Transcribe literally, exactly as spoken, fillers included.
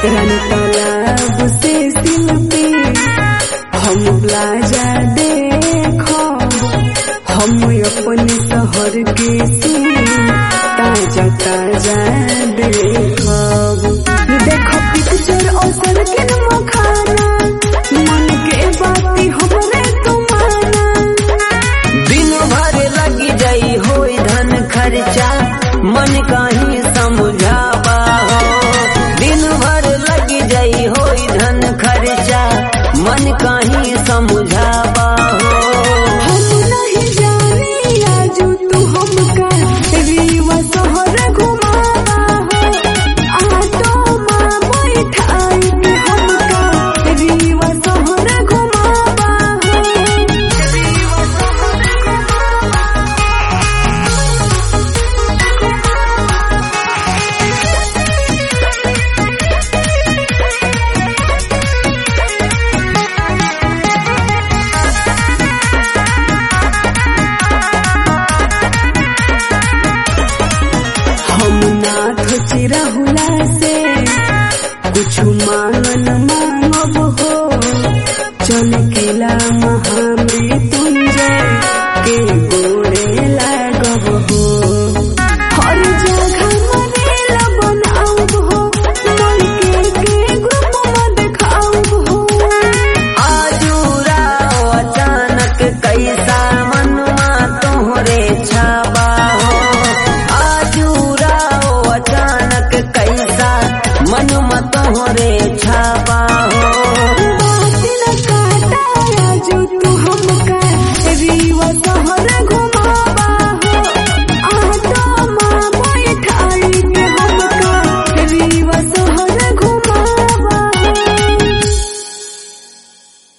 रन तालाब से शिल्पी हम प्लाजा देखो हम अपने शहर के सीन ताजा ताजा देखो देखो पिक्चर और सड़क मखाना मन के बाती हमरे तुम्हारा दिन भर लगी जाई होई धन खर्चा मन कहीं समझावा हो दिन भर लगी जाई होई धन खर्चा मन कहीं समझावा हो हम नहीं जानी आजू तू हमका रीवा शहर घुमावा हो आटो माँ बैठाई के हमका रीवा शहर घुमावा हो रीवा शहर हम नाथ चिराहुला से कुछ मांगन मांगब हो चल किला महामृत्युंजय के गोड़े लागब हो हर जगह मरेला बनाऊब हो मन के के ग्रुप में देखाऊब हो आजूरा अचानक कैसा मनुआ तोहरे छाबा हो आजूरा अचानक कैसा मनुआ तोहरे